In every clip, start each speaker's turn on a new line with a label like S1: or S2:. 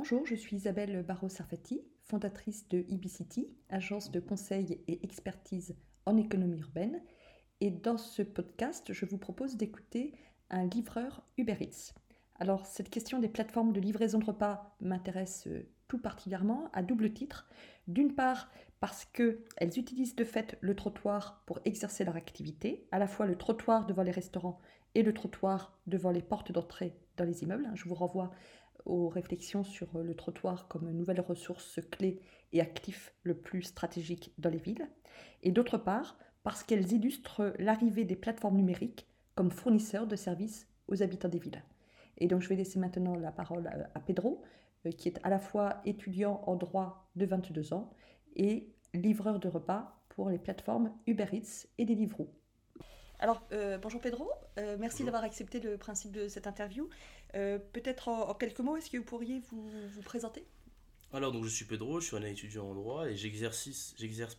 S1: Bonjour, je suis Isabelle Barraud-Sarfati, fondatrice de eBCity, agence de conseil et expertise en économie urbaine. Et dans ce podcast, je vous propose d'écouter un livreur Uber Eats. Alors, cette question des plateformes de livraison de repas m'intéresse tout particulièrement à double titre. D'une part, parce qu'elles utilisent de fait le trottoir pour exercer leur activité, à la fois le trottoir devant les restaurants et le trottoir devant les portes d'entrée dans les immeubles. Je vous renvoie aux réflexions sur le trottoir comme nouvelle ressource clé et actif le plus stratégique dans les villes. Et d'autre part, parce qu'elles illustrent l'arrivée des plateformes numériques comme fournisseurs de services aux habitants des villes. Et donc je vais laisser maintenant la parole à Pedro, qui est à la fois étudiant en droit de 22 ans et livreur de repas pour les plateformes Uber Eats et Deliveroo. Alors, bonjour Pedro, merci d'avoir accepté le principe de cette interview. Peut-être en quelques mots, est-ce que vous pourriez vous présenter ?
S2: Alors, donc, je suis Pedro, je suis un étudiant en droit et j'exerce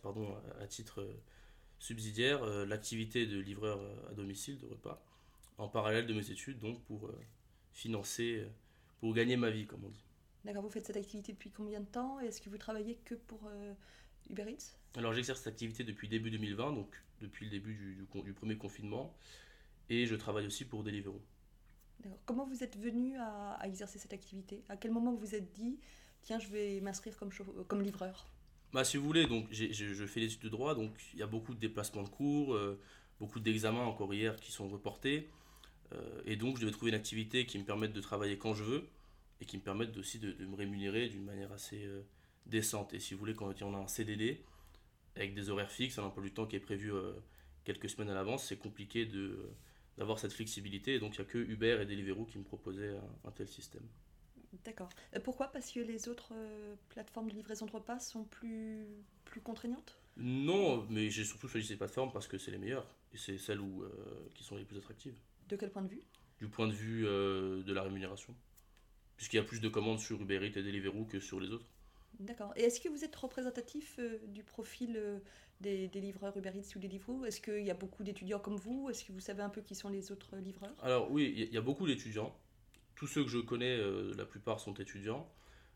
S2: à titre subsidiaire l'activité de livreur à domicile de repas en parallèle de mes études, donc pour financer, pour gagner ma vie, comme on dit.
S1: D'accord, vous faites cette activité depuis combien de temps ? Est-ce que vous travaillez que pour Uber Eats ?
S2: Alors, j'exerce cette activité depuis début 2020, donc depuis le début du premier confinement, et je travaille aussi pour Deliveroo.
S1: D'accord. Comment vous êtes venu à exercer cette activité ? À quel moment vous vous êtes dit, tiens, je vais m'inscrire comme livreur ?
S2: Bah, si vous voulez, donc je fais des études de droit, donc il y a beaucoup de déplacements de cours, beaucoup d'examens encore hier qui sont reportés. Et donc, je devais trouver une activité qui me permette de travailler quand je veux et qui me permette aussi de me rémunérer d'une manière assez décente. Et si vous voulez, quand on a un CDD avec des horaires fixes, un emploi du temps qui est prévu quelques semaines à l'avance, c'est compliqué d'avoir cette flexibilité. Et donc, il n'y a que Uber et Deliveroo qui me proposaient un tel système.
S1: D'accord. Pourquoi ? Parce que les autres plateformes de livraison de repas sont plus contraignantes ?
S2: Non, mais j'ai surtout choisi ces plateformes parce que c'est les meilleures. Et c'est celles qui sont les plus attractives.
S1: De quel point de vue ?
S2: Du point de vue de la rémunération. Puisqu'il y a plus de commandes sur Uber Eats et Deliveroo que sur les autres.
S1: D'accord. Et est-ce que vous êtes représentatif du profil des livreurs Uber Eats ou Deliveroo ? Est-ce qu'il y a beaucoup d'étudiants comme vous ? Est-ce que vous savez un peu qui sont les autres livreurs ?
S2: Alors oui, il y a beaucoup d'étudiants. Tous ceux que je connais, la plupart sont étudiants.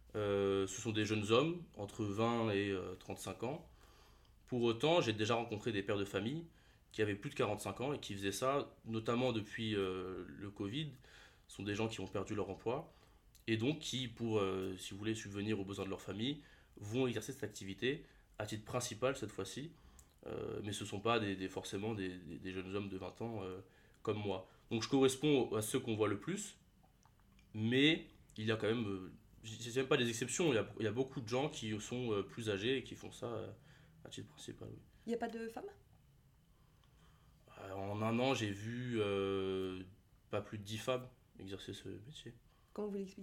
S2: Ce sont des jeunes hommes, entre 20 et 35 ans. Pour autant, j'ai déjà rencontré des pères de famille qui avaient plus de 45 ans et qui faisaient ça, notamment depuis le Covid. Ce sont des gens qui ont perdu leur emploi et donc qui, pour, si vous voulez, subvenir aux besoins de leur famille, vont exercer cette activité à titre principal cette fois-ci. Mais ce ne sont pas forcément des jeunes hommes de 20 ans comme moi. Donc je corresponds à ceux qu'on voit le plus, mais il y a quand même, je sais même pas des exceptions, il y a beaucoup de gens qui sont plus âgés et qui font ça à titre principal. Oui.
S1: Il n'y a pas de femmes ?
S2: En un an, j'ai vu pas plus de 10 femmes exercer ce métier.
S1: Comment vous l'expliquez ?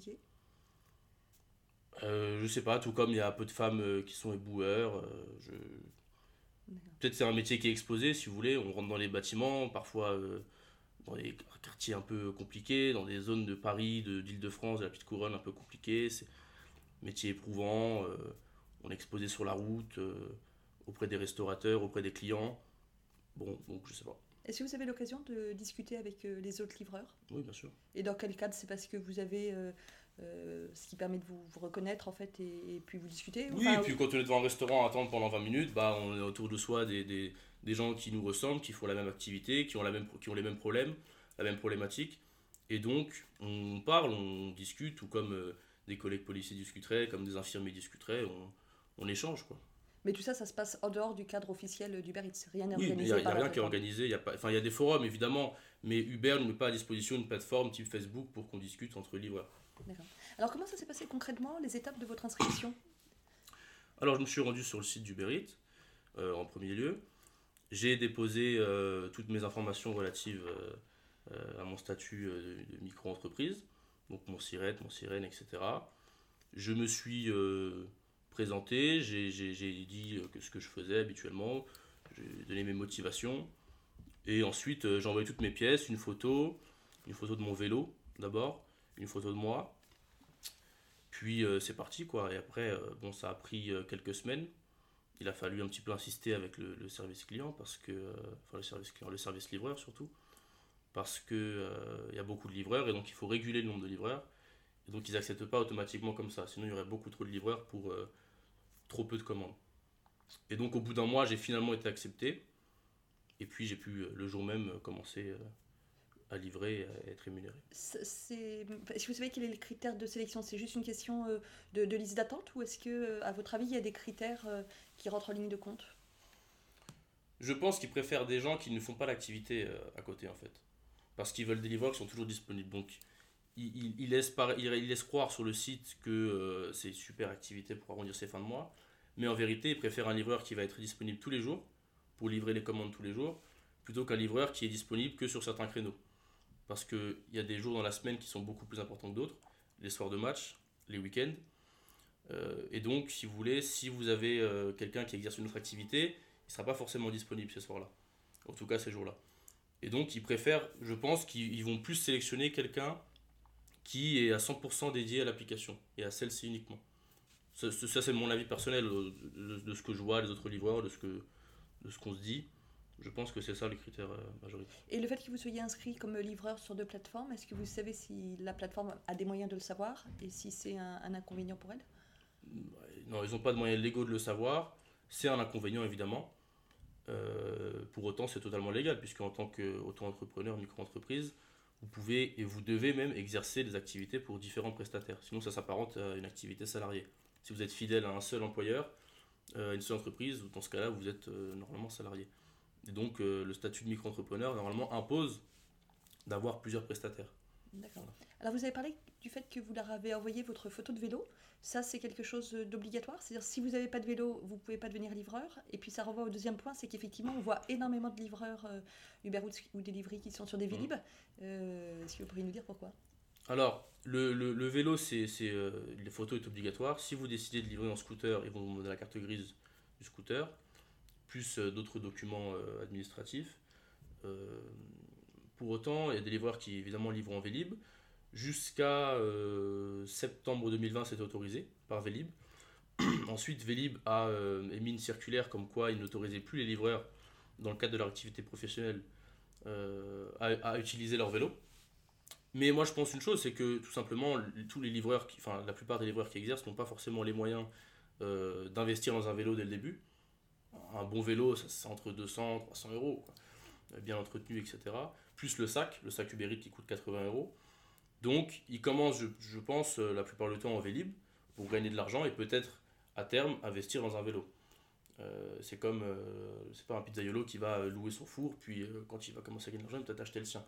S2: Je sais pas, tout comme il y a peu de femmes qui sont éboueurs. Peut-être c'est un métier qui est exposé, si vous voulez. On rentre dans les bâtiments, parfois dans des quartiers un peu compliqués, dans des zones de Paris, d'Île-de-France, de la petite couronne un peu compliquées. C'est un métier éprouvant. On est exposé sur la route, auprès des restaurateurs, auprès des clients. Bon, donc je sais pas.
S1: Est-ce que vous avez l'occasion de discuter avec les autres livreurs ?
S2: Oui, bien sûr.
S1: Et dans quel cadre ? C'est parce que vous avez ce qui permet de vous reconnaître en fait et puis vous discuter ?
S2: Oui, et puis quand on est devant un restaurant à attendre pendant 20 minutes, bah, on est autour de soi des gens qui nous ressemblent, qui font la même activité, qui ont les mêmes problèmes, la même problématique. Et donc, on parle, on discute, tout comme des collègues policiers discuteraient, comme des infirmiers discuteraient, on échange, quoi.
S1: Mais tout ça, ça se passe en dehors du cadre officiel d'Uber Eats. Rien n'est
S2: Oui, il
S1: organisé
S2: n'y a,
S1: par la
S2: rien qui est
S1: plateforme.
S2: organisé, il y a des forums évidemment, mais Uber ne met pas à disposition une plateforme type Facebook pour qu'on discute entre livreurs.
S1: D'accord. Alors comment ça s'est passé concrètement, les étapes de votre inscription ?
S2: Alors je me suis rendu sur le site d'Uber Eats, en premier lieu. J'ai déposé toutes mes informations relatives à mon statut de micro-entreprise, donc mon SIRET, mon SIREN, etc. Je me suis présenté, j'ai dit ce que je faisais habituellement, j'ai donné mes motivations, et ensuite j'ai envoyé toutes mes pièces, une photo de mon vélo d'abord, une photo de moi, puis c'est parti quoi. Et après, bon, ça a pris quelques semaines. Il a fallu un petit peu insister avec le service client parce que, enfin le service client, le service livreur surtout, parce que il y a beaucoup de livreurs et donc il faut réguler le nombre de livreurs. Et donc ils n'acceptent pas automatiquement comme ça. Sinon il y aurait beaucoup trop de livreurs pour trop peu de commandes. Et donc au bout d'un mois, j'ai finalement été accepté. Et puis j'ai pu le jour même commencer à livrer et à être rémunéré.
S1: Est-ce que vous savez quel est le critère de sélection? C'est juste une question de liste d'attente ou est-ce que, à votre avis, il y a des critères qui rentrent en ligne de compte?
S2: Je pense qu'ils préfèrent des gens qui ne font pas l'activité à côté en fait. Parce qu'ils veulent des livreurs qui sont toujours disponibles. Donc ils laissent croire sur le site que c'est une super activité pour arrondir ses fins de mois. Mais en vérité, ils préfèrent un livreur qui va être disponible tous les jours pour livrer les commandes tous les jours plutôt qu'un livreur qui est disponible que sur certains créneaux. Parce qu'il y a des jours dans la semaine qui sont beaucoup plus importants que d'autres, les soirs de match, les week-ends. Et donc, si vous voulez, si vous avez quelqu'un qui exerce une autre activité, il ne sera pas forcément disponible ces soirs-là. En tout cas, ces jours-là. Et donc, ils préfèrent, je pense qu'ils vont plus sélectionner quelqu'un qui est à 100% dédié à l'application et à celle-ci uniquement. Ça, c'est mon avis personnel de ce que je vois, les autres livreurs, de ce qu'on se dit. Je pense que c'est ça le critère majoritaire.
S1: Et le fait que vous soyez inscrit comme livreur sur 2 plateformes, est-ce que vous savez si la plateforme a des moyens de le savoir et si c'est un inconvénient pour elle?
S2: Non, ils n'ont pas de moyens légaux de le savoir. C'est un inconvénient évidemment. Pour autant, c'est totalement légal, puisque en tant qu'auto-entrepreneur, micro-entreprise, vous pouvez et vous devez même exercer des activités pour différents prestataires. Sinon, ça s'apparente à une activité salariée. Si vous êtes fidèle à un seul employeur, une seule entreprise, dans ce cas-là, vous êtes normalement salarié. Et donc, le statut de micro-entrepreneur, normalement, impose d'avoir plusieurs prestataires.
S1: D'accord. Alors, vous avez parlé du fait que vous leur avez envoyé votre photo de vélo. Ça, c'est quelque chose d'obligatoire. C'est-à-dire, si vous n'avez pas de vélo, vous ne pouvez pas devenir livreur. Et puis, ça renvoie au deuxième point, c'est qu'effectivement, on voit énormément de livreurs Uber Eats ou Delivery qui sont sur des Vélib. Est-ce que vous pourriez nous dire pourquoi?
S2: Alors, le vélo, les photos est obligatoire. Si vous décidez de livrer en scooter, ils vont vous demander la carte grise du scooter, plus d'autres documents administratifs. Pour autant, il y a des livreurs qui évidemment livrent en Vélib. Jusqu'à septembre 2020, c'était autorisé par Vélib. Ensuite, Vélib a émis une circulaire comme quoi il n'autorisait plus les livreurs, dans le cadre de leur activité professionnelle, à utiliser leur vélo. Mais moi, je pense une chose, c'est que tout simplement, tous les livreurs, la plupart des livreurs qui exercent n'ont pas forcément les moyens d'investir dans un vélo dès le début. Un bon vélo, c'est entre 200 et 300 euros, quoi. Bien entretenu, etc. Plus le sac Uber Eats qui coûte 80 euros. Donc, ils commencent, je pense, la plupart du temps en Vélib pour gagner de l'argent et peut-être à terme investir dans un vélo. C'est comme, c'est pas un pizzaiolo qui va louer son four, puis quand il va commencer à gagner de l'argent, il va peut-être acheter le sien.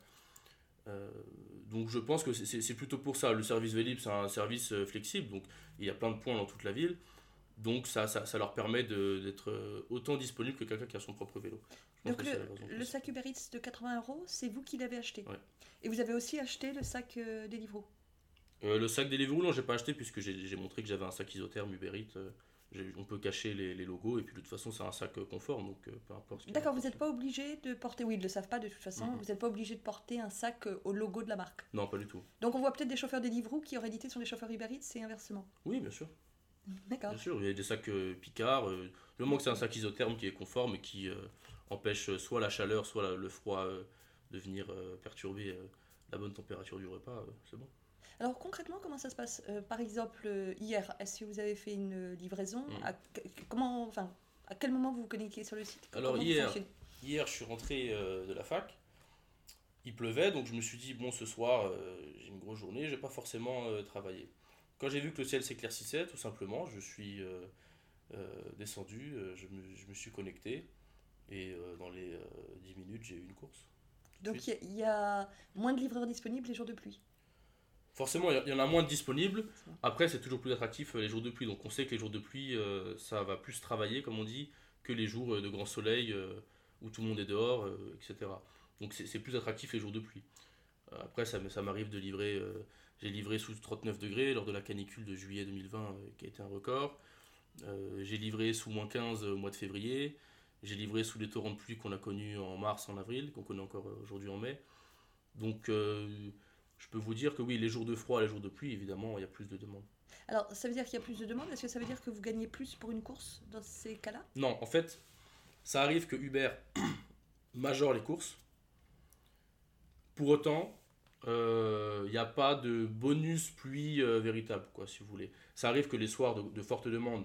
S2: Donc je pense que c'est plutôt pour ça. Le service Vélib, c'est un service flexible, donc il y a plein de points dans toute la ville. Donc ça leur permet d'être autant disponible que quelqu'un qui a son propre vélo.
S1: Donc le sac Uber Eats de 80 euros, c'est vous qui l'avez acheté?
S2: Ouais.
S1: Et vous avez aussi acheté le sac Deliveroo?
S2: Le sac Deliveroo, non, j'ai pas acheté puisque j'ai montré que j'avais un sac isotherme Uber Eats. On peut cacher les logos et puis de toute façon c'est un sac confort, donc peu importe.
S1: D'accord, vous n'êtes pas obligé de porter, oui ils ne le savent pas de toute façon, vous n'êtes pas obligé de porter un sac au logo de la marque?
S2: Non, pas du tout.
S1: Donc on voit peut-être des chauffeurs Deliveroo qui auraient dit sur des chauffeurs Uber Eats et inversement?
S2: Oui, bien sûr.
S1: D'accord.
S2: Bien sûr, il y a des sacs Picard. Le moment que c'est un sac isotherme qui est conforme et qui empêche soit la chaleur, soit le froid de venir perturber la bonne température du repas, c'est bon.
S1: Alors concrètement, comment ça se passe? Par exemple, hier, est-ce que vous avez fait une livraison? À quel moment vous vous connectez sur le site?
S2: Alors hier, je suis rentré de la fac. Il pleuvait, donc je me suis dit, bon, ce soir, j'ai une grosse journée, je vais pas forcément travailler. Quand j'ai vu que le ciel s'éclaircissait, tout simplement, je suis descendu, je me suis connecté, et dans les 10 minutes, j'ai eu une course.
S1: Donc il y a moins de livreurs disponibles les jours de pluie?
S2: Forcément, il y en a moins de disponibles. Après, c'est toujours plus attractif les jours de pluie. Donc on sait que les jours de pluie, ça va plus travailler, comme on dit, que les jours de grand soleil où tout le monde est dehors, etc. Donc c'est plus attractif les jours de pluie. Après, ça m'arrive de livrer. J'ai livré sous 39 degrés lors de la canicule de juillet 2020, qui a été un record. J'ai livré sous moins 15 au mois de février. J'ai livré sous les torrents de pluie qu'on a connus en mars, en avril, qu'on connaît encore aujourd'hui en mai. Donc je peux vous dire que oui, les jours de froid, les jours de pluie, évidemment, il y a plus de demandes.
S1: Alors, ça veut dire qu'il y a plus de demandes? Est-ce que ça veut dire que vous gagnez plus pour une course dans ces cas-là?
S2: Non, en fait, ça arrive que Uber majore les courses. Pour autant, Il n'y a pas de bonus pluie véritable, quoi, si vous voulez. Ça arrive que les soirs de forte demande,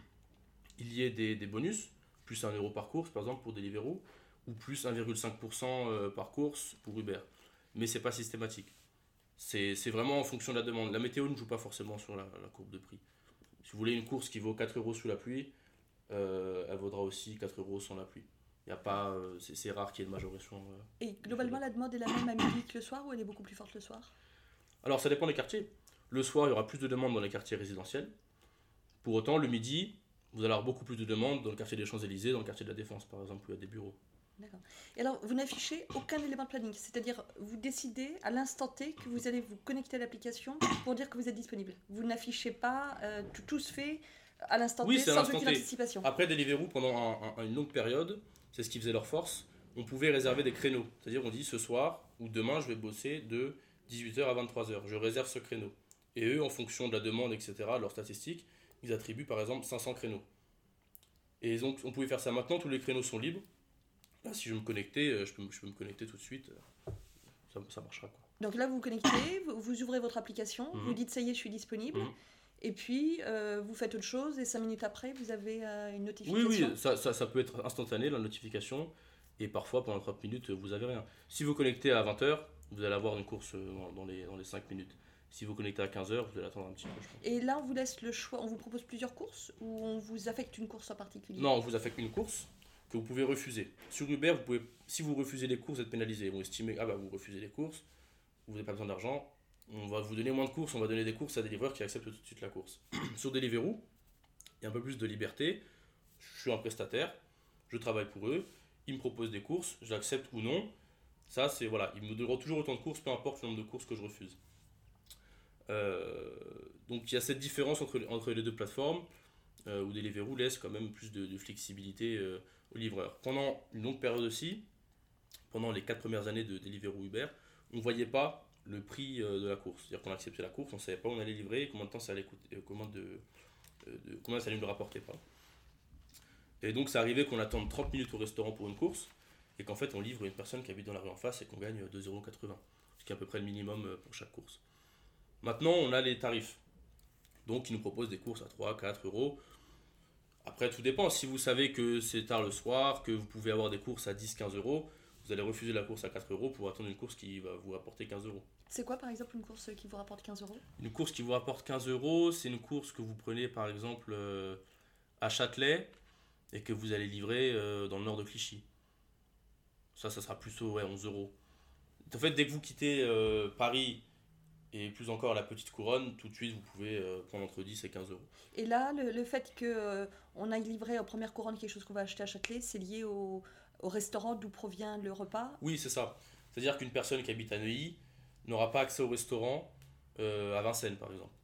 S2: il y ait des bonus, plus 1 euro par course, par exemple, pour Deliveroo, ou plus 1,5% par course pour Uber. Mais c'est pas systématique. C'est vraiment en fonction de la demande. La météo ne joue pas forcément sur la courbe de prix. Si vous voulez une course qui vaut 4 euros sous la pluie, elle vaudra aussi 4 euros sans la pluie. Y a pas, c'est rare qu'il y ait de majoration.
S1: Et globalement, la demande est la même à midi que le soir ou elle est beaucoup plus forte le soir?
S2: Alors ça dépend des quartiers. Le soir, il y aura plus de demandes dans les quartiers résidentiels. Pour autant, le midi, vous allez avoir beaucoup plus de demandes dans le quartier des Champs-Élysées, dans le quartier de la Défense, par exemple, où il y a des bureaux.
S1: D'accord. Et alors, vous n'affichez aucun élément de planning, c'est-à-dire vous décidez à l'instant T que vous allez vous connecter à l'application pour dire que vous êtes disponible. Vous n'affichez pas, tout se fait à l'instant
S2: Oui,
S1: T
S2: c'est à
S1: sans
S2: l'instant
S1: aucune
S2: T.
S1: anticipation.
S2: Après Deliveroo, pendant une longue période, c'est ce qui faisait leur force, on pouvait réserver des créneaux. C'est-à-dire on dit ce soir ou demain je vais bosser de 18h à 23h. Je réserve ce créneau. Et eux, en fonction de la demande, etc., leurs statistiques, ils attribuent par exemple 500 créneaux. Et donc on pouvait faire ça maintenant, tous les créneaux sont libres. Là, si je veux me connecter, je peux me connecter tout de suite. Ça marchera, quoi.
S1: Donc là, vous vous connectez, vous ouvrez votre application, vous dites ça y est, je suis disponible. Et puis, vous faites autre chose et 5 minutes après, vous avez une
S2: Oui,
S1: notification.
S2: oui, ça peut être instantané, la notification. Et parfois, pendant 30 minutes, vous n'avez rien. Si vous connectez à 20h, vous allez avoir une course dans les 5 minutes. Si vous connectez à 15h, vous allez attendre un petit peu, je pense.
S1: Et là, on vous laisse le choix, on vous propose plusieurs courses ou on vous affecte une course en particulier?
S2: Non, on vous affecte une course que vous pouvez refuser. Sur Uber, si vous refusez les courses, vous êtes pénalisé. Ils vont estimer, ah bah vous refusez les courses, vous n'avez pas besoin d'argent, on va vous donner moins de courses, on va donner des courses à des livreurs qui acceptent tout de suite la course. Sur Deliveroo, il y a un peu plus de liberté. Je suis un prestataire, je travaille pour eux, ils me proposent des courses, j'accepte ou non. Ça, c'est voilà, ils me donneront toujours autant de courses, peu importe le nombre de courses que je refuse. Donc il y a cette différence entre les deux plateformes, où Deliveroo laisse quand même plus de flexibilité aux livreurs. Pendant une longue période aussi, pendant les 4 premières années de Deliveroo Uber, on ne voyait pas le prix de la course. C'est-à-dire qu'on acceptait la course, on ne savait pas où on allait livrer et combien de temps ça allait coûter, combien ça allait nous rapporter. Pardon. Et donc ça arrivait qu'on attende 30 minutes au restaurant pour une course et qu'en fait on livre une personne qui habite dans la rue en face et qu'on gagne 2,80 €, ce qui est à peu près le minimum pour chaque course. Maintenant on a les tarifs, donc ils nous proposent des courses à 3, 4 euros. Après tout dépend, si vous savez que c'est tard le soir, que vous pouvez avoir des courses à 10, 15 euros, vous allez refuser la course à 4 euros pour attendre une course qui va vous rapporter 15 euros.
S1: C'est quoi par exemple une course qui vous rapporte 15 euros?
S2: Une course qui vous rapporte 15 euros, c'est une course que vous prenez par exemple à Châtelet et que vous allez livrer dans le nord de Clichy. Ça sera plutôt 11 euros. En fait, dès que vous quittez Paris et plus encore la petite couronne, tout de suite vous pouvez prendre entre 10 et 15 euros.
S1: Et là, le fait que on aille livrer en première couronne quelque chose qu'on va acheter à Châtelet, c'est lié au restaurant d'où provient le repas?
S2: Oui, c'est ça. C'est-à-dire qu'une personne qui habite à Neuilly n'aura pas accès au restaurant à Vincennes, par exemple.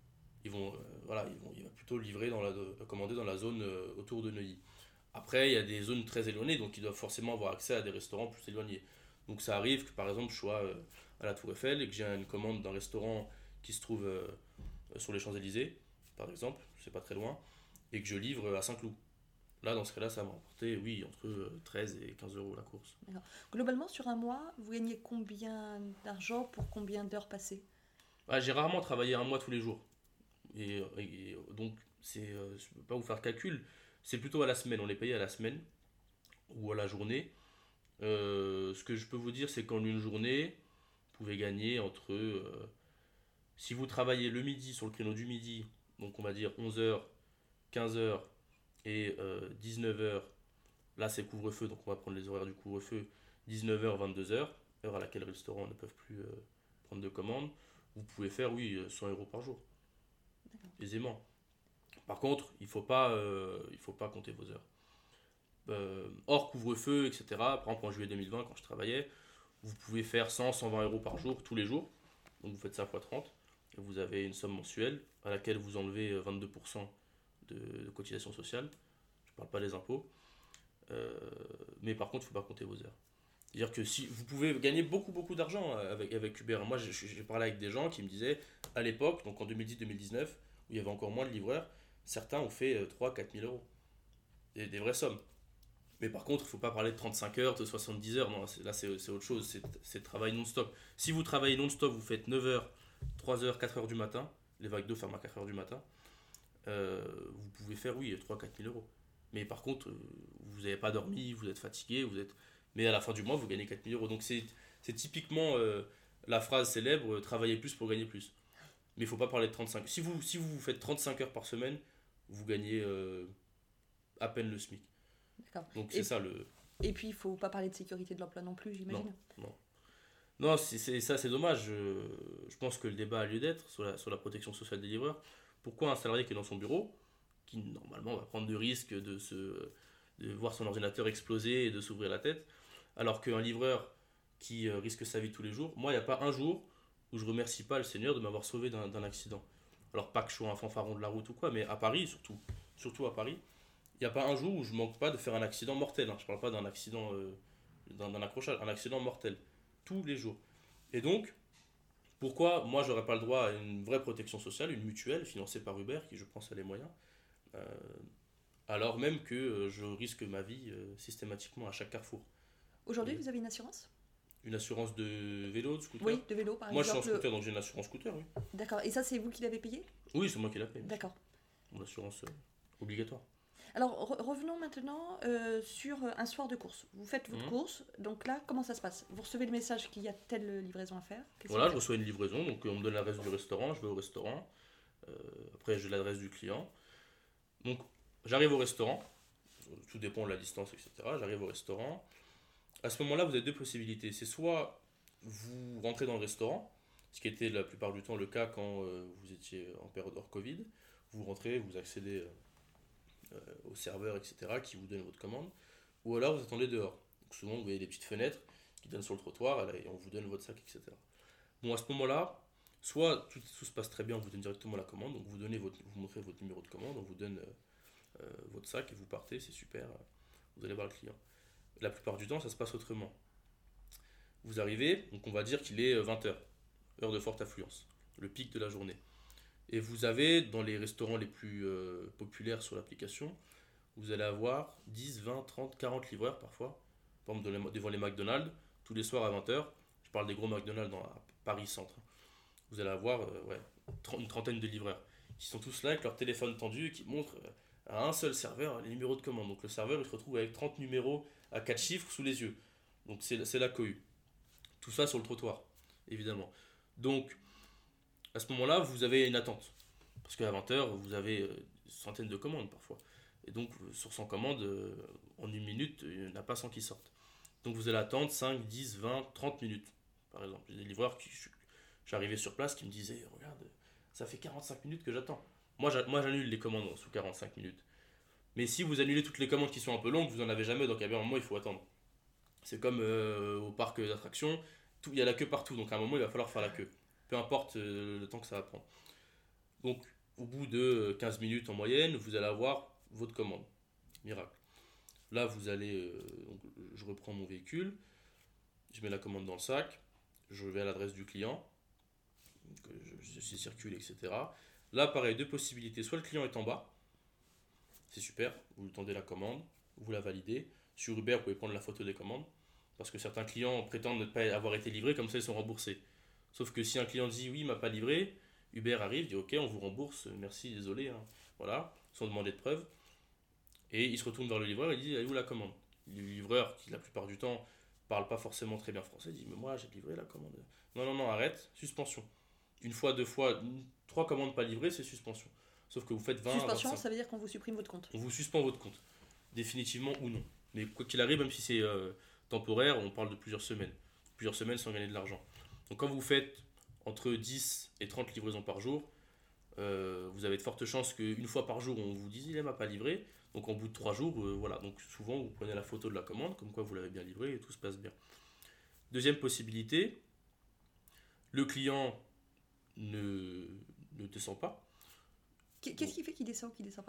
S2: Il va plutôt livrer commander dans la zone autour de Neuilly. Après, il y a des zones très éloignées, donc ils doivent forcément avoir accès à des restaurants plus éloignés. Donc ça arrive que par exemple je sois à la Tour Eiffel et que j'ai une commande d'un restaurant qui se trouve sur les Champs-Élysées, par exemple, c'est pas très loin, et que je livre à Saint-Cloud. Là, dans ce cas-là, ça va me rapporter, oui, entre 13 et 15 euros la course.
S1: D'accord. Globalement, sur un mois, vous gagnez combien d'argent pour combien d'heures passées?
S2: J'ai rarement travaillé un mois tous les jours. Donc, je ne peux pas vous faire de calcul. C'est plutôt à la semaine. On les paye à la semaine ou à la journée. Ce que je peux vous dire, c'est qu'en une journée, vous pouvez gagner si vous travaillez le midi sur le créneau du midi, donc on va dire 11h, 15h et 19h, là c'est couvre-feu, donc on va prendre les horaires du couvre-feu, 19h, 22h, heure à laquelle les restaurants ne peuvent plus prendre de commandes, vous pouvez faire, oui, 100 euros par jour, aisément. Par contre, il faut pas compter vos heures. Hors couvre-feu, etc. Par exemple, en juillet 2020, quand je travaillais, vous pouvez faire 100, 120 euros par jour, tous les jours. Donc vous faites ça x 30. Et vous avez une somme mensuelle à laquelle vous enlevez 22% de cotisation sociale. Je ne parle pas des impôts. Mais par contre, il ne faut pas compter vos heures. C'est-à-dire que si vous pouvez gagner beaucoup, beaucoup d'argent avec Uber. Moi, j'ai parlé avec des gens qui me disaient, à l'époque, donc en 2010-2019, où il y avait encore moins de livreurs, certains ont fait 3 000 à 4 000 euros. Des vraies sommes. Mais par contre, il ne faut pas parler de 35 heures, de 70 heures. Non, là, c'est autre chose. C'est travail non-stop. Si vous travaillez non-stop, vous faites 9 heures, 3 heures, 4 heures du matin. Les vagues d'eau ferment à 4 heures du matin. Vous pouvez faire, oui, 3 000 à 4 000 euros. Mais par contre, vous n'avez pas dormi, vous êtes fatigué, mais à la fin du mois, vous gagnez 4 000 euros. Donc c'est typiquement la phrase célèbre, travailler plus pour gagner plus. Mais il ne faut pas parler de 35. Si vous faites 35 heures par semaine, vous gagnez à peine le SMIC.
S1: D'accord.
S2: Donc c'est ça le...
S1: Et puis, il ne faut pas parler de sécurité de l'emploi non plus, j'imagine.
S2: Non. Non, c'est dommage. Je pense que le débat a lieu d'être sur la protection sociale des livreurs. Pourquoi un salarié qui est dans son bureau, qui normalement va prendre de risques de voir son ordinateur exploser et de s'ouvrir la tête, alors qu'un livreur qui risque sa vie tous les jours, moi, il n'y a pas un jour où je remercie pas le Seigneur de m'avoir sauvé d'un accident. Alors pas que je sois un fanfaron de la route ou quoi, mais à Paris, surtout à Paris, il n'y a pas un jour où je manque pas de faire un accident mortel. Je ne parle pas d'un accident, d'un accrochage, un accident mortel. Tous les jours. Et donc, pourquoi moi j'aurais pas le droit à une vraie protection sociale, une mutuelle financée par Uber, qui je pense a les moyens, euh, alors même que je risque ma vie systématiquement à chaque carrefour.
S1: Aujourd'hui, vous avez une assurance ?
S2: Une assurance de vélo, de scooter?
S1: Oui, de vélo par
S2: Moi je suis
S1: exemple.
S2: en scooter, donc j'ai une assurance scooter, oui.
S1: D'accord, et ça c'est vous qui l'avez payé ?
S2: Oui, c'est moi qui l'ai payé.
S1: D'accord.
S2: Mon assurance obligatoire.
S1: Alors revenons maintenant sur un soir de course. Vous faites votre course, donc là comment ça se passe ? Vous recevez le message qu'il y a telle livraison à faire ?
S2: Voilà, je reçois une livraison, donc on me donne l'adresse du restaurant, je vais au restaurant, après j'ai l'adresse du client. Donc j'arrive au restaurant, tout dépend de la distance, etc. J'arrive au restaurant. À ce moment-là, vous avez deux possibilités. C'est soit vous rentrez dans le restaurant, ce qui était la plupart du temps le cas quand vous étiez en période hors Covid. Vous rentrez, vous accédez au serveur, etc., qui vous donne votre commande. Ou alors vous attendez dehors. Donc souvent, vous voyez des petites fenêtres qui donnent sur le trottoir et on vous donne votre sac, etc. Bon, à ce moment-là, soit tout se passe très bien, on vous donne directement la commande, donc vous montrez votre numéro de commande, on vous donne votre sac et vous partez, c'est super, vous allez voir le client. La plupart du temps, ça se passe autrement. Vous arrivez, donc on va dire qu'il est 20h, heure de forte affluence, le pic de la journée. Et vous avez, dans les restaurants les plus populaires sur l'application, vous allez avoir 10, 20, 30, 40 livreurs parfois. Par exemple, devant les McDonald's, tous les soirs à 20h, je parle des gros McDonald's dans Paris Centre. Vous allez avoir une trentaine de livreurs qui sont tous là avec leur téléphone tendu et qui montrent à un seul serveur les numéros de commande. Donc le serveur il se retrouve avec 30 numéros à 4 chiffres sous les yeux. Donc c'est la cohue. Tout ça sur le trottoir, évidemment. Donc à ce moment-là, vous avez une attente. Parce qu'à 20h, vous avez centaines de commandes parfois. Et donc sur 100 commandes, en une minute, il n'y en a pas 100 qui sortent. Donc vous allez attendre 5, 10, 20, 30 minutes. Par exemple, il y a des livreurs j'arrivais sur place qui me disaient regarde, ça fait 45 minutes que j'attends. Moi j'annule les commandes sous 45 minutes. Mais si vous annulez toutes les commandes qui sont un peu longues, vous n'en avez jamais, donc à un moment il faut attendre. C'est comme au parc d'attractions, il y a la queue partout, donc à un moment il va falloir faire la queue. Peu importe le temps que ça va prendre. Donc au bout de 15 minutes en moyenne, vous allez avoir votre commande. Miracle. Là vous allez, donc, je reprends mon véhicule, je mets la commande dans le sac, je vais à l'adresse du client, je circule, etc. Là, pareil, deux possibilités. Soit le client est en bas, c'est super, vous lui tendez la commande, vous la validez. Sur Uber, vous pouvez prendre la photo des commandes, parce que certains clients prétendent ne pas avoir été livrés, comme ça ils sont remboursés. Sauf que si un client dit oui, il m'a pas livré, Uber arrive, dit ok, on vous rembourse, merci, désolé, hein. Voilà, sans demander de preuves. Et il se retourne vers le livreur et dit allez où la commande. Le livreur, qui la plupart du temps parle pas forcément très bien français, dit mais moi j'ai livré la commande. Non, arrête, suspension. Une fois, deux fois, 3 commandes pas livrées, c'est suspension. Sauf que vous faites 20
S1: suspension,
S2: 25.
S1: Ça veut dire qu'on vous supprime votre compte.
S2: On vous suspend votre compte, définitivement ou non. Mais quoi qu'il arrive, même si c'est temporaire, on parle de plusieurs semaines. Plusieurs semaines sans gagner de l'argent. Donc quand vous faites entre 10 et 30 livraisons par jour, vous avez de fortes chances qu'une fois par jour, on vous dise il m'a pas livré. Donc en bout de 3 jours, voilà. Donc souvent, vous prenez la photo de la commande, comme quoi vous l'avez bien livré et tout se passe bien. Deuxième possibilité, le client ne descend pas.
S1: Qu'est-ce qui fait qu'il descend ou qu'il descend pas ?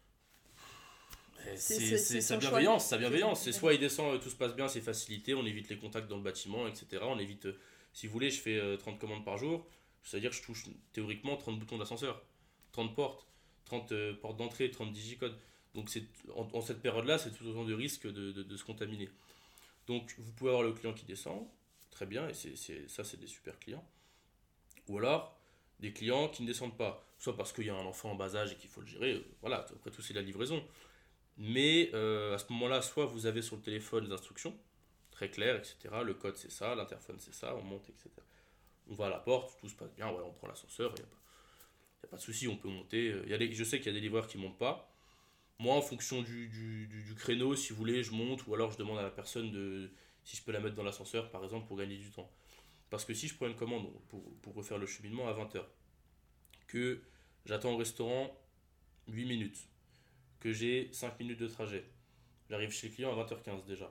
S2: C'est sa bienveillance, C'est soit il descend, tout se passe bien, c'est facilité, on évite les contacts dans le bâtiment, etc. On évite, si vous voulez, je fais 30 commandes par jour, c'est-à-dire que je touche théoriquement 30 boutons d'ascenseur, 30 portes, 30 portes d'entrée, 30 digicodes. Donc en cette période-là, c'est tout autant de risques de se contaminer. Donc vous pouvez avoir le client qui descend, très bien, et ça c'est des super clients. Ou alors des clients qui ne descendent pas, soit parce qu'il y a un enfant en bas âge et qu'il faut le gérer, voilà, après tout c'est la livraison. Mais à ce moment-là, soit vous avez sur le téléphone les instructions, très claires, etc. Le code c'est ça, l'interphone c'est ça, on monte, etc. On va à la porte, tout se passe bien, voilà, on prend l'ascenseur, il n'y a pas de souci, on peut monter. Je sais qu'il y a des livreurs qui ne montent pas. Moi, en fonction du créneau, si vous voulez, je monte ou alors je demande à la personne si je peux la mettre dans l'ascenseur, par exemple, pour gagner du temps. Parce que si je prends une commande pour refaire le cheminement à 20h, que j'attends au restaurant 8 minutes, que j'ai 5 minutes de trajet, j'arrive chez le client à 20h15 déjà.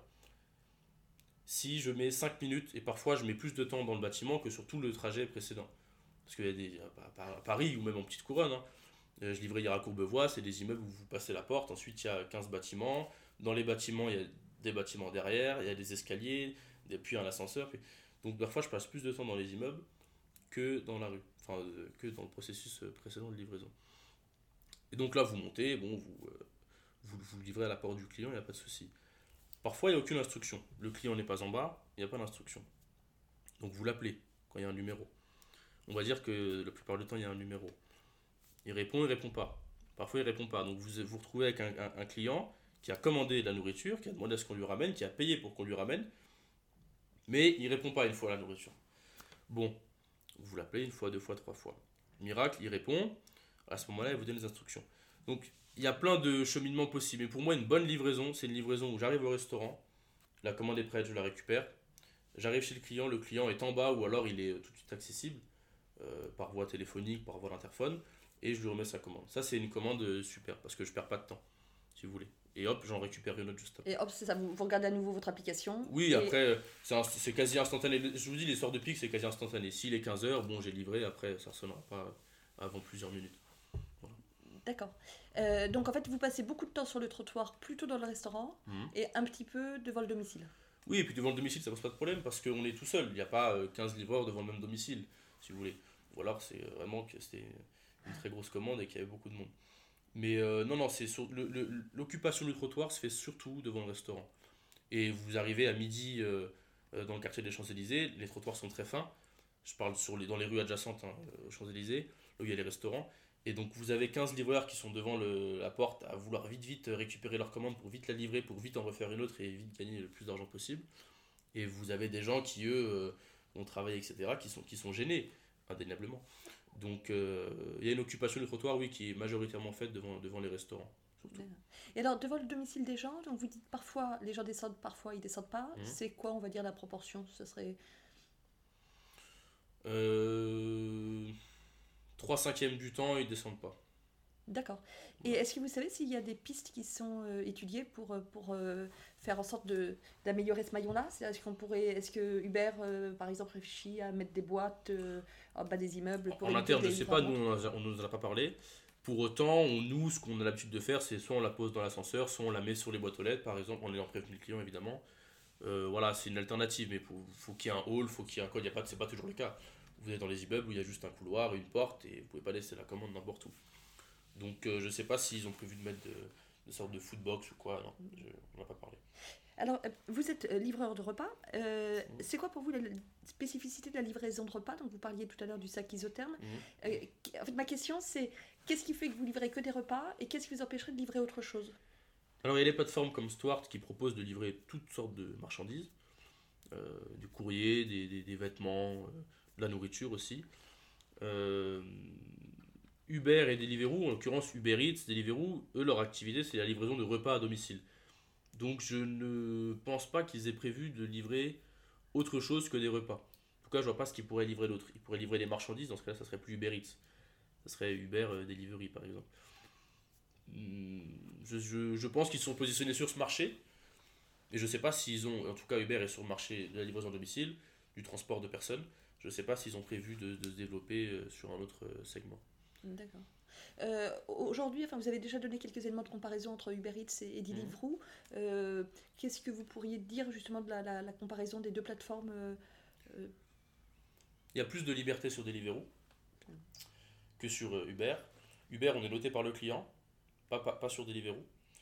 S2: Si je mets 5 minutes, et parfois je mets plus de temps dans le bâtiment que sur tout le trajet précédent, parce qu'il y a à Paris ou même en petite couronne, hein, je livrais hier à Courbevoie, c'est des immeubles où vous passez la porte, ensuite il y a 15 bâtiments, dans les bâtiments il y a des bâtiments derrière, il y a des escaliers, puis un ascenseur, donc parfois je passe plus de temps dans les immeubles que dans la rue, enfin que dans le processus précédent de livraison. Et donc là vous montez, bon, vous livrez à la porte du client, il n'y a pas de souci. Parfois il n'y a aucune instruction, le client n'est pas en bas, il n'y a pas d'instruction. Donc vous l'appelez quand il y a un numéro. On va dire que la plupart du temps il y a un numéro. Il répond pas. Parfois, il répond pas. Donc, vous vous retrouvez avec un client qui a commandé de la nourriture, qui a demandé à ce qu'on lui ramène, qui a payé pour qu'on lui ramène, mais il répond pas une fois à la nourriture. Bon, vous l'appelez une fois, deux fois, trois fois. Miracle, il répond. À ce moment-là, il vous donne les instructions. Donc, il y a plein de cheminements possibles. Mais pour moi, une bonne livraison, c'est une livraison où j'arrive au restaurant, la commande est prête, je la récupère. J'arrive chez le client est en bas ou alors il est tout de suite accessible par voie téléphonique, par voie d'interphone, et je lui remets sa commande. Ça, c'est une commande super parce que je perds pas de temps, si vous voulez. Et hop, j'en récupère une autre juste après.
S1: Et hop, c'est ça, vous regardez à nouveau votre application.
S2: Oui, après, c'est quasi instantané. Je vous dis, les sorts de pic, c'est quasi instantané. S'il est 15h, bon, j'ai livré, après, ça ne sonnera pas avant plusieurs minutes. Voilà.
S1: D'accord. Donc en fait, vous passez beaucoup de temps sur le trottoir, plutôt dans le restaurant, et un petit peu devant le domicile.
S2: Oui, et puis devant le domicile, ça pose pas de problème parce qu'on est tout seul. Il n'y a pas 15 livreurs devant le même domicile, si vous voulez. Ou alors, c'est vraiment que c'était une très grosse commande et qu'il y avait beaucoup de monde. Mais non, non, l'occupation du trottoir se fait surtout devant le restaurant. Et vous arrivez à midi dans le quartier des Champs-Élysées, les trottoirs sont très fins. Je parle dans les rues adjacentes aux Champs-Élysées, là où il y a les restaurants. Et donc vous avez 15 livreurs qui sont devant la porte à vouloir vite récupérer leur commande pour vite la livrer, pour vite en refaire une autre et vite gagner le plus d'argent possible. Et vous avez des gens qui, eux, ont travaillé, etc., qui sont gênés, indéniablement. Donc il y a une occupation du trottoir, oui, qui est majoritairement faite devant les restaurants. Surtout.
S1: Et alors, devant le domicile des gens, donc vous dites parfois les gens descendent, parfois ils descendent pas. C'est quoi, on va dire, la proportion? Ce serait
S2: 3/5 du temps, ils descendent pas.
S1: D'accord. Et est-ce que vous savez s'il y a des pistes qui sont étudiées pour faire en sorte d'améliorer ce maillon-là? Est-ce que Uber, par exemple, réfléchit à mettre des boîtes en bas des immeubles pour
S2: En interne, je ne sais pas, nous on ne nous en a pas parlé. Pour autant, nous, ce qu'on a l'habitude de faire, c'est soit on la pose dans l'ascenseur, soit on la met sur les boîtes aux lettres, par exemple, en ayant prévenu le client, évidemment. Voilà, c'est une alternative, mais faut qu'il y ait un hall, faut qu'il y ait un code. C'est pas toujours le cas. Vous êtes dans les immeubles où il y a juste un couloir, une porte, et vous pouvez pas laisser la commande n'importe où. Donc, je sais pas s'ils ont prévu de mettre de sorte de foodbox ou quoi. Non, on n'a pas parlé.
S1: Alors, vous êtes livreur de repas. C'est quoi pour vous la spécificité de la livraison de repas? Donc, vous parliez tout à l'heure du sac isotherme. En fait, ma question, c'est qu'est-ce qui fait que vous livrez que des repas et qu'est-ce qui vous empêcherait de livrer autre chose?
S2: Alors, il y a des plateformes comme Stuart qui proposent de livrer toutes sortes de marchandises, du courrier, des vêtements, de la nourriture aussi. Uber et Deliveroo, en l'occurrence Uber Eats, Deliveroo, eux, leur activité, c'est la livraison de repas à domicile. Donc je ne pense pas qu'ils aient prévu de livrer autre chose que des repas. En tout cas, je vois pas ce qu'ils pourraient livrer d'autre. Ils pourraient livrer des marchandises, dans ce cas-là, ça serait plus Uber Eats. Ça serait Uber Delivery, par exemple. Je pense qu'ils sont positionnés sur ce marché. Et je sais pas s'ils ont, en tout cas Uber est sur le marché de la livraison à domicile, du transport de personnes. Je sais pas s'ils ont prévu de se développer sur un autre segment.
S1: D'accord. Aujourd'hui, enfin, vous avez déjà donné quelques éléments de comparaison entre Uber Eats et Deliveroo. Qu'est-ce que vous pourriez dire justement de la comparaison des deux plateformes?
S2: Il y a plus de liberté sur Deliveroo que sur Uber. Uber, on est noté par le client, pas sur Deliveroo.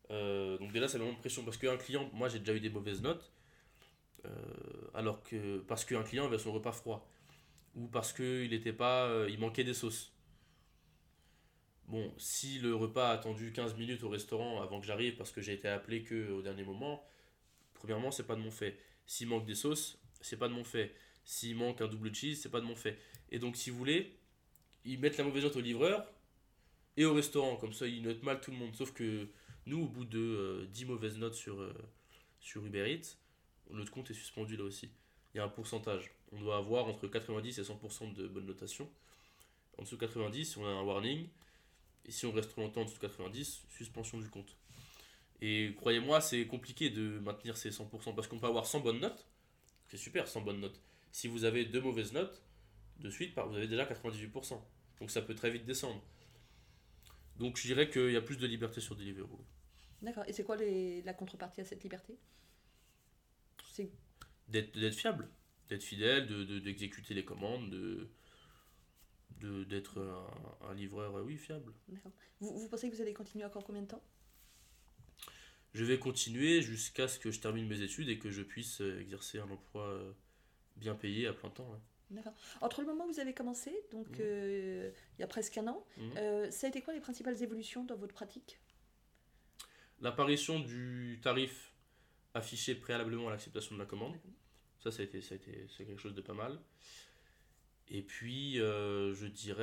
S2: Donc déjà, ça met moins de pression parce qu'un client, moi j'ai déjà eu des mauvaises notes, alors que parce qu'un client avait son repas froid ou parce qu'il était pas, il manquait des sauces. Bon, si le repas a attendu 15 minutes au restaurant avant que j'arrive parce que j'ai été appelé que au dernier moment, premièrement, c'est pas de mon fait. S'il manque des sauces, c'est pas de mon fait. S'il manque un double cheese, c'est pas de mon fait. Et donc, si vous voulez, ils mettent la mauvaise note au livreur et au restaurant. Comme ça, ils notent mal tout le monde. Sauf que nous, au bout de 10 mauvaises notes sur Uber Eats, notre compte est suspendu là aussi. Il y a un pourcentage. On doit avoir entre 90 et 100% de bonne notation. En dessous de 90, on a un warning. Et si on reste trop longtemps en dessous de 90, suspension du compte. Et croyez-moi, c'est compliqué de maintenir ces 100% parce qu'on peut avoir 100 bonnes notes. C'est super, 100 bonnes notes. Si vous avez deux mauvaises notes, de suite, vous avez déjà 98%. Donc ça peut très vite descendre. Donc je dirais qu'il y a plus de liberté sur Deliveroo.
S1: D'accord. Et c'est quoi la contrepartie à cette liberté? C'est...
S2: D'être fiable, d'être fidèle, d'exécuter les commandes, d'être un livreur, oui, fiable.
S1: D'accord. Vous pensez que vous allez continuer encore combien de temps?
S2: Je vais continuer jusqu'à ce que je termine mes études et que je puisse exercer un emploi bien payé à plein temps. Ouais.
S1: D'accord. Entre le moment où vous avez commencé, donc
S2: Mhm.
S1: il y a presque un an,
S2: Mhm.
S1: ça a été quoi les principales évolutions dans votre pratique?
S2: L'apparition du tarif affiché préalablement à l'acceptation de la commande,
S1: D'accord.
S2: c'est quelque chose de pas mal. Et puis, je dirais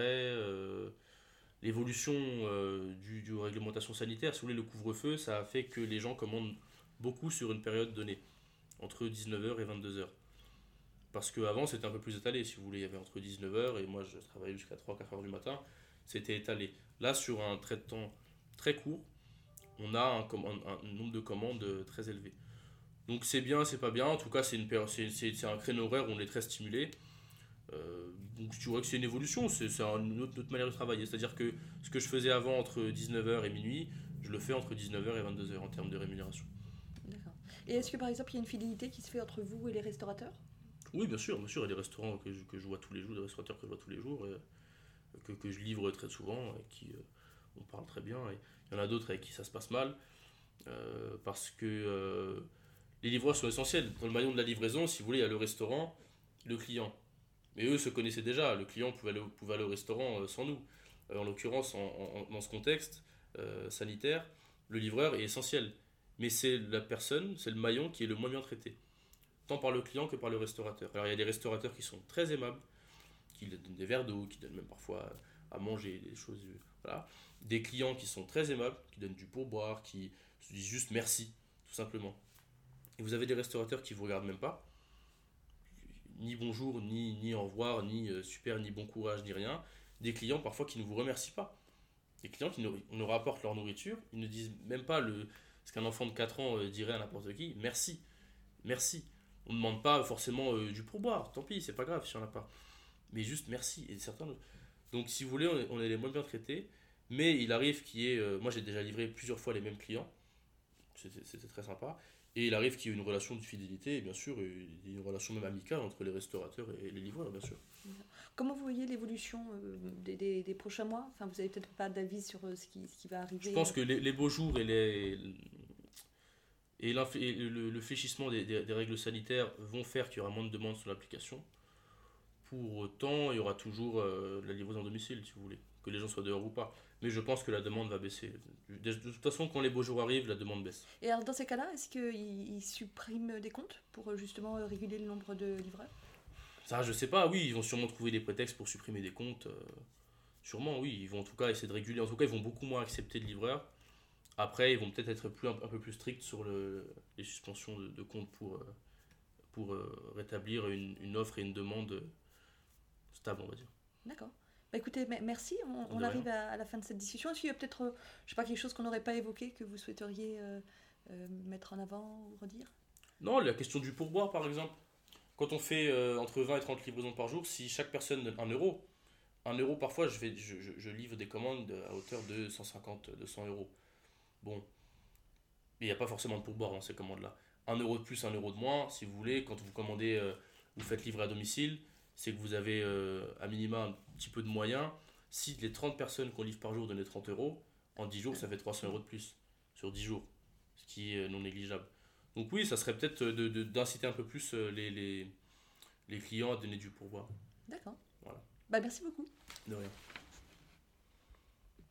S2: l'évolution du réglementation sanitaire. Si vous voulez, le couvre-feu, ça a fait que les gens commandent beaucoup sur une période donnée, entre 19h et 22h. Parce qu'avant, c'était un peu plus étalé, si vous voulez. Il y avait entre 19h et moi, je travaillais jusqu'à 3-4 heures du matin. C'était étalé. Là, sur un trait de temps très court, on a un nombre de commandes très élevé. Donc c'est bien, c'est pas bien. En tout cas, c'est un créneau horaire où on est très stimulé. Donc tu vois que c'est une évolution, c'est une autre manière de travailler. C'est-à-dire que ce que je faisais avant entre 19h et minuit, je le fais entre 19h et 22h en termes de rémunération.
S1: D'accord. Et est-ce que par exemple il y a une fidélité qui se fait entre vous et les restaurateurs?
S2: Oui, bien sûr, il y a des restaurants que je vois tous les jours, des restaurateurs que je vois tous les jours, que je livre très souvent, et qui on parle très bien. Et il y en a d'autres avec qui ça se passe mal, parce que les livreurs sont essentiels. Dans le maillon de la livraison, si vous voulez, il y a le restaurant, le client. Mais eux se connaissaient déjà, le client pouvait aller au restaurant sans nous. En l'occurrence, dans ce contexte sanitaire, le livreur est essentiel. Mais c'est la personne, c'est le maillon qui est le moins bien traité, tant par le client que par le restaurateur. Alors il y a des restaurateurs qui sont très aimables, qui donnent des verres d'eau, qui donnent même parfois à manger, des choses. Voilà. Des clients qui sont très aimables, qui donnent du pourboire, qui se disent juste merci, tout simplement. Et vous avez des restaurateurs qui vous regardent même pas, ni bonjour, ni au revoir, ni super, ni bon courage, ni rien. Des clients parfois qui ne vous remercient pas. Des clients qui nous rapportent leur nourriture, ils ne disent même pas ce qu'un enfant de 4 ans dirait à n'importe qui, merci, merci. On ne demande pas forcément du pourboire, tant pis, c'est pas grave si on n'a pas. Mais juste merci. Et certains. Donc si vous voulez, on est les moins bien traités. Mais il arrive qu'il y ait. Moi j'ai déjà livré plusieurs fois les mêmes clients. C'était très sympa. Et il arrive qu'il y ait une relation de fidélité, et bien sûr, une relation même amicale entre les restaurateurs et les livreurs, bien sûr.
S1: Comment vous voyez l'évolution des prochains mois? Enfin, vous n'avez peut-être pas d'avis sur ce qui va
S2: Je
S1: arriver.
S2: pense que les beaux jours et le fléchissement des règles sanitaires vont faire qu'il y aura moins de demandes sur l'application. Pour autant, il y aura toujours la livraison à domicile, si vous voulez, que les gens soient dehors ou pas. Mais je pense que la demande va baisser. De toute façon, quand les beaux jours arrivent, la demande baisse.
S1: Et alors, dans ces cas-là, est-ce qu'ils suppriment des comptes pour justement réguler le nombre de livreurs?
S2: Ça, je sais pas, oui, ils vont sûrement trouver des prétextes pour supprimer des comptes. Sûrement, oui, ils vont en tout cas essayer de réguler. En tout cas, ils vont beaucoup moins accepter de livreurs. Après, ils vont peut-être être un peu plus stricts sur les suspensions de comptes pour rétablir une offre et une demande stable, on va dire.
S1: D'accord. Bah, écoutez, merci. On
S2: De rien.
S1: arrive à la fin de cette discussion. Est-ce qu'il y a peut-être, je sais pas, quelque chose qu'on n'aurait pas évoqué que vous souhaiteriez mettre en avant ou redire?
S2: Non, la question du pourboire, par exemple. Quand on fait entre 20 et 30 livraisons par jour, si chaque personne donne 1 euro parfois, je livre des commandes à hauteur de 150, 200 euros. Bon, il n'y a pas forcément de pourboire dans ces commandes-là. 1 euro de plus, 1 euro de moins, si vous voulez, quand vous commandez, vous faites livrer à domicile, c'est que vous avez à minima un petit peu de moyens. Si les 30 personnes qu'on livre par jour donnaient 30 euros, en 10 jours, ça fait 300 euros de plus, sur 10 jours. ce qui est non négligeable. Donc oui, ça serait peut-être d'inciter un peu plus les clients à donner du pourboire.
S1: D'accord.
S2: Voilà.
S1: Bah, merci beaucoup.
S2: De rien.